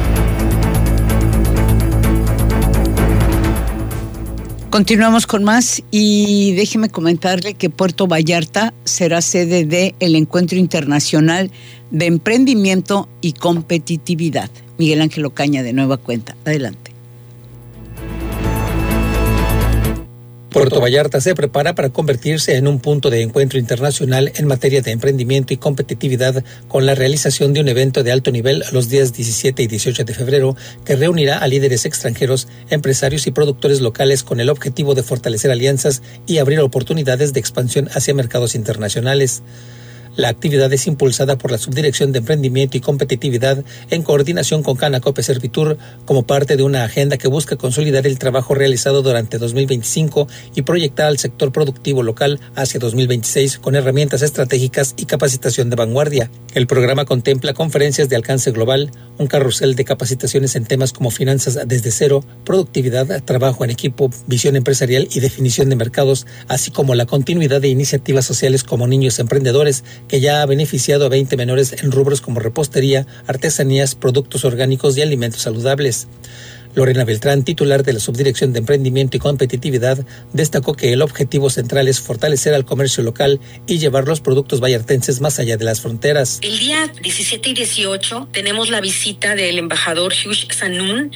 Continuamos con más y déjeme comentarle que Puerto Vallarta será sede del Encuentro Internacional de Emprendimiento y Competitividad. Miguel Ángel Ocaña, de nueva cuenta. Adelante. Puerto Vallarta se prepara para convertirse en un punto de encuentro internacional en materia de emprendimiento y competitividad con la realización de un evento de alto nivel los días diecisiete y dieciocho de febrero que reunirá a líderes extranjeros, empresarios y productores locales con el objetivo de fortalecer alianzas y abrir oportunidades de expansión hacia mercados internacionales. La actividad es impulsada por la Subdirección de Emprendimiento y Competitividad en coordinación con Canacope Servitur como parte de una agenda que busca consolidar el trabajo realizado durante dos mil veinticinco y proyectar al sector productivo local hacia dos mil veintiséis con herramientas estratégicas y capacitación de vanguardia. El programa contempla conferencias de alcance global, un carrusel de capacitaciones en temas como finanzas desde cero, productividad, trabajo en equipo, visión empresarial y definición de mercados, así como la continuidad de iniciativas sociales como Niños Emprendedores, que ya ha beneficiado a veinte menores en rubros como repostería, artesanías, productos orgánicos y alimentos saludables. Lorena Beltrán, titular de la Subdirección de Emprendimiento y Competitividad, destacó que el objetivo central es fortalecer al comercio local y llevar los productos vallartenses más allá de las fronteras. El día diecisiete y dieciocho tenemos la visita del embajador Hugh Sanun,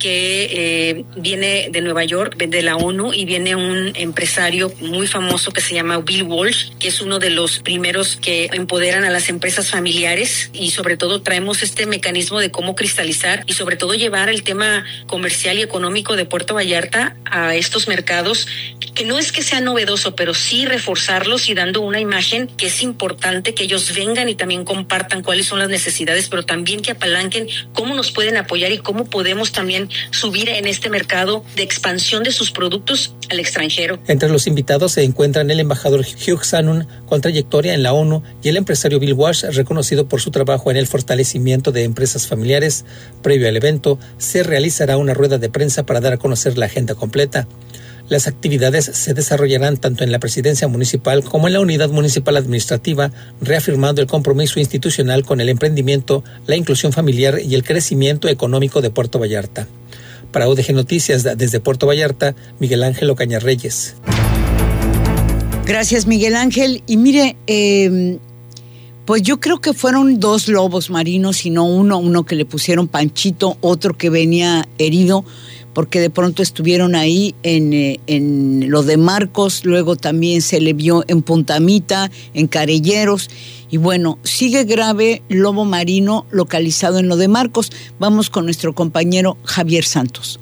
que eh, viene de Nueva York, de la ONU, y viene un empresario muy famoso que se llama Bill Walsh, que es uno de los primeros que empoderan a las empresas familiares, y sobre todo traemos este mecanismo de cómo cristalizar y sobre todo llevar el tema comercial y económico de Puerto Vallarta a estos mercados, que no es que sea novedoso, pero sí reforzarlos y dando una imagen que es importante que ellos vengan y también compartan cuáles son las necesidades, pero también que apalanquen cómo nos pueden apoyar y cómo podemos también subir en este mercado de expansión de sus productos al extranjero. Entre los invitados se encuentran el embajador Hugh Sanun, con trayectoria en la ONU, y el empresario Bill Walsh, reconocido por su trabajo en el fortalecimiento de empresas familiares. Previo al evento, se realizará una rueda de prensa para dar a conocer la agenda completa. Las actividades se desarrollarán tanto en la presidencia municipal como en la unidad municipal administrativa, reafirmando el compromiso institucional con el emprendimiento, la inclusión familiar y el crecimiento económico de Puerto Vallarta. Para U D G Noticias desde Puerto Vallarta, Miguel Ángel Ocaña Reyes. Gracias, Miguel Ángel. Y mire, eh, pues yo creo que fueron dos lobos marinos y no uno, uno que le pusieron Panchito, otro que venía herido, porque de pronto estuvieron ahí en, eh, en lo de Marcos, luego también se le vio en Puntamita, en Carelleros, y bueno, sigue grave lobo marino localizado en lo de Marcos. Vamos con nuestro compañero Javier Santos.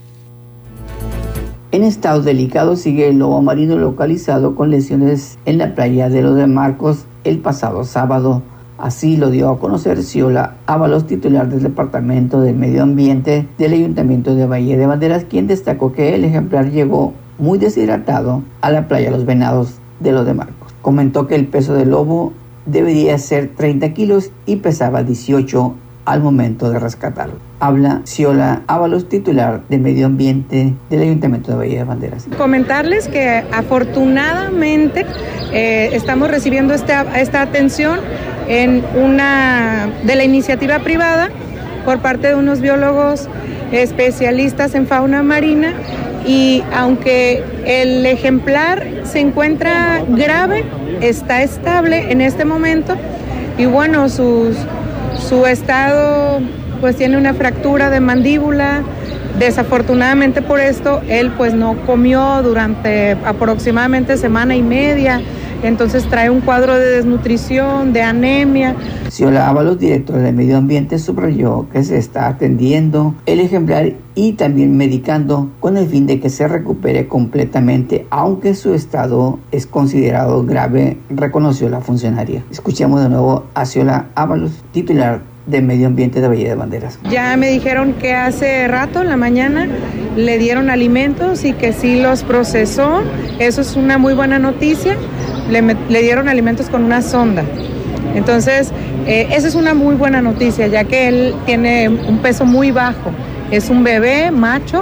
En estado delicado sigue el lobo marino localizado con lesiones en la playa de lo de Marcos el pasado sábado. Así lo dio a conocer Ciola Ábalos, titular del Departamento de Medio Ambiente del Ayuntamiento de Valle de Banderas, quien destacó que el ejemplar llegó muy deshidratado a la playa Los Venados de lo de Marcos. Comentó que el peso del lobo debería ser treinta kilos y pesaba dieciocho al momento de rescatarlo. Habla Ciola Ábalos, titular de Medio Ambiente del Ayuntamiento de Valle de Banderas. Comentarles que afortunadamente eh, estamos recibiendo esta, esta atención en una de la iniciativa privada por parte de unos biólogos especialistas en fauna marina, y aunque el ejemplar se encuentra grave, está estable en este momento, y bueno, sus, su estado pues tiene una fractura de mandíbula. Desafortunadamente por esto, él pues no comió durante aproximadamente semana y media, entonces trae un cuadro de desnutrición, de anemia. Ciola Ábalos, directora de Medio Ambiente, subrayó que se está atendiendo el ejemplar y también medicando con el fin de que se recupere completamente, aunque su estado es considerado grave, reconoció la funcionaria. Escuchemos de nuevo a Ciola Ábalos, titular de Medio Ambiente de Valle de Banderas. Ya me dijeron que hace rato, en la mañana, le dieron alimentos y que sí los procesó. Eso es una muy buena noticia. Le, le dieron alimentos con una sonda. Entonces, Eh, esa es una muy buena noticia, ya que él tiene un peso muy bajo. Es un bebé macho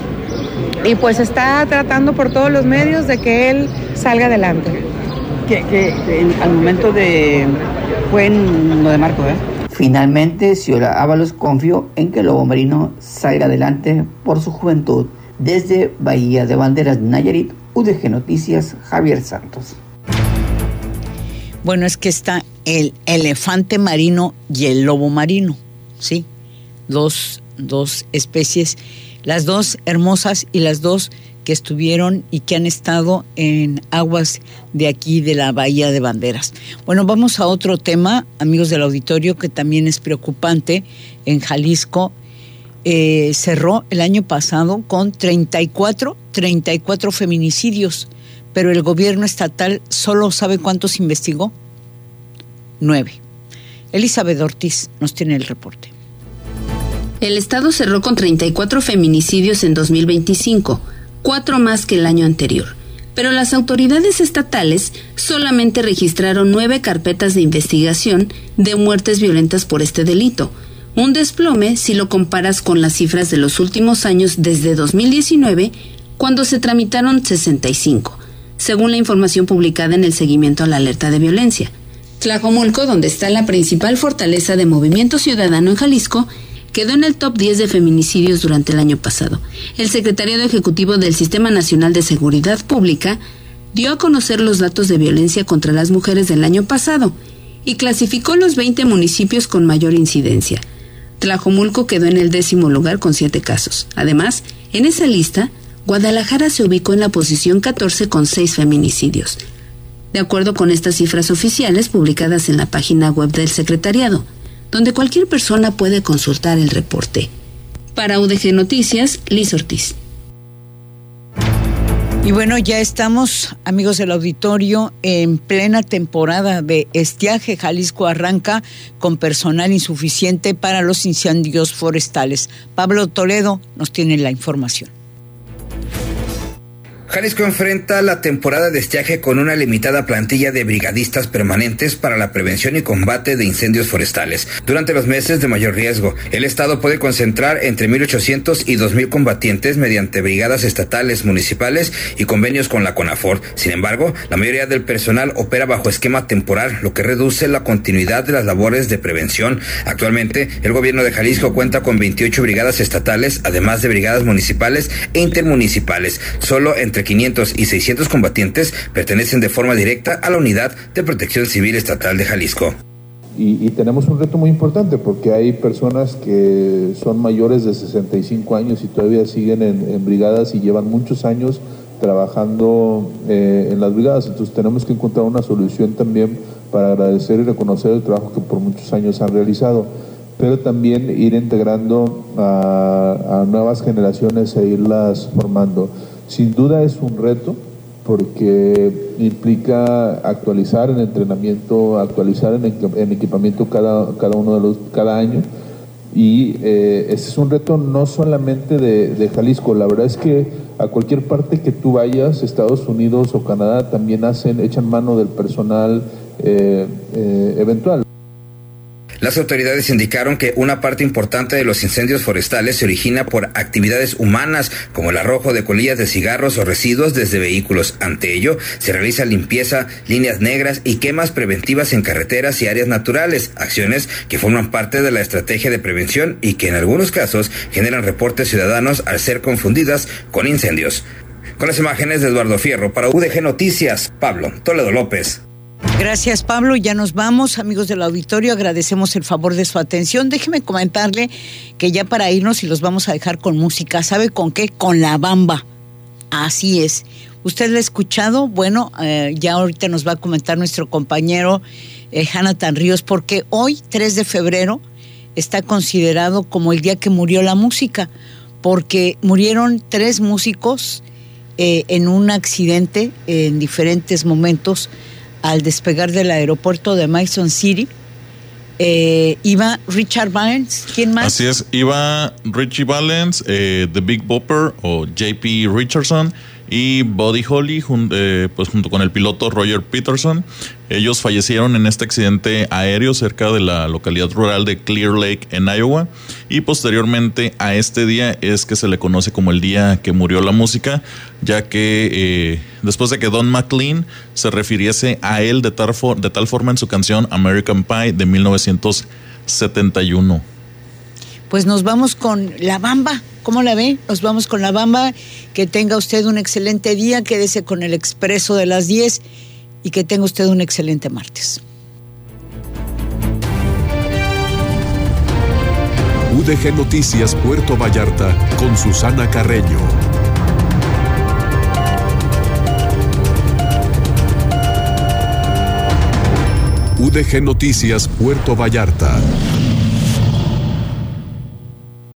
y pues está tratando por todos los medios de que él salga adelante. Que, que en, al momento de... fue en lo de Marco, ¿eh? Finalmente, Xiora Ábalos confió en que el lobo marino salga adelante por su juventud. Desde Bahía de Banderas, Nayarit, U D G Noticias, Javier Santos. Bueno, es que está el elefante marino y el lobo marino, ¿sí? Dos, dos especies, las dos hermosas y las dos que estuvieron y que han estado en aguas de aquí de la Bahía de Banderas. Bueno, vamos a otro tema, amigos del auditorio, que también es preocupante. En Jalisco eh, cerró el año pasado con treinta y cuatro feminicidios, pero el gobierno estatal solo sabe cuántos investigó. Nueve. Elizabeth Ortiz nos tiene el reporte. El estado cerró con treinta y cuatro feminicidios en dos mil veinticinco, cuatro más que el año anterior. Pero las autoridades estatales solamente registraron nueve carpetas de investigación de muertes violentas por este delito. Un desplome si lo comparas con las cifras de los últimos años desde dos mil diecinueve, cuando se tramitaron sesenta y cinco, según la información publicada en el seguimiento a la alerta de violencia. Tlajomulco, donde está la principal fortaleza de Movimiento Ciudadano en Jalisco, quedó en el top diez de feminicidios durante el año pasado. El secretariado ejecutivo del Sistema Nacional de Seguridad Pública dio a conocer los datos de violencia contra las mujeres del año pasado y clasificó los veinte municipios con mayor incidencia. Tlajomulco quedó en el décimo lugar con siete casos. Además, en esa lista, Guadalajara se ubicó en la posición catorce con seis feminicidios. De acuerdo con estas cifras oficiales publicadas en la página web del secretariado, donde cualquier persona puede consultar el reporte. Para U D G Noticias, Liz Ortiz. Y bueno, ya estamos, amigos del auditorio, en plena temporada de estiaje. Jalisco arranca con personal insuficiente para los incendios forestales. Pablo Toledo nos tiene la información. Jalisco enfrenta la temporada de estiaje con una limitada plantilla de brigadistas permanentes para la prevención y combate de incendios forestales. Durante los meses de mayor riesgo, el Estado puede concentrar entre mil ochocientos y dos mil combatientes mediante brigadas estatales, municipales y convenios con la CONAFOR. Sin embargo, la mayoría del personal opera bajo esquema temporal, lo que reduce la continuidad de las labores de prevención. Actualmente, el gobierno de Jalisco cuenta con veintiocho brigadas estatales, además de brigadas municipales e intermunicipales. Solo entre quinientos y seiscientos combatientes pertenecen de forma directa a la Unidad de Protección Civil Estatal de Jalisco. Y, y tenemos un reto muy importante porque hay personas que son mayores de sesenta y cinco años y todavía siguen en, en brigadas y llevan muchos años trabajando eh, en las brigadas. Entonces tenemos que encontrar una solución también para agradecer y reconocer el trabajo que por muchos años han realizado, pero también ir integrando a, a nuevas generaciones e irlas formando. Sin duda es un reto porque implica actualizar en entrenamiento, actualizar en, en equipamiento cada, cada uno de los cada año y eh, ese es un reto no solamente de, de Jalisco. La verdad es que a cualquier parte que tú vayas, Estados Unidos o Canadá, también hacen echan mano del personal eh, eh, eventual. Las autoridades indicaron que una parte importante de los incendios forestales se origina por actividades humanas, como el arrojo de colillas de cigarros o residuos desde vehículos. Ante ello, se realiza limpieza, líneas negras y quemas preventivas en carreteras y áreas naturales, acciones que forman parte de la estrategia de prevención y que en algunos casos generan reportes ciudadanos al ser confundidas con incendios. Con las imágenes de Eduardo Fierro, para U D G Noticias, Pablo Toledo López. Gracias, Pablo. Ya nos vamos, amigos del auditorio. Agradecemos el favor de su atención. Déjeme comentarle que ya para irnos y los vamos a dejar con música. ¿Sabe con qué? Con La Bamba. Así es. ¿Usted la ha escuchado? Bueno, eh, ya ahorita nos va a comentar nuestro compañero eh, Jonathan Ríos, porque hoy, tres de febrero, está considerado como el día que murió la música, porque murieron tres músicos eh, en un accidente eh, en diferentes momentos. Al despegar del aeropuerto de Mason City, eh, iba Richard Valens. ¿Quién más? Así es, iba Richie Valens, eh, The Big Bopper o J P Richardson y Buddy Holly, jun, eh, pues junto con el piloto Roger Peterson. Ellos fallecieron en este accidente aéreo cerca de la localidad rural de Clear Lake en Iowa, y posteriormente a este día es que se le conoce como el día que murió la música, ya que eh, después de que Don McLean se refiriese a él de tal, for, de tal forma en su canción American Pie de mil novecientos setenta y uno. Pues nos vamos con La Bamba. ¿Cómo la ve? Nos vamos con La Bamba. Que tenga usted un excelente día, quédese con el Expreso de las diez y que tenga usted un excelente martes. U D G Noticias Puerto Vallarta con Susana Carreño. U D G Noticias Puerto Vallarta.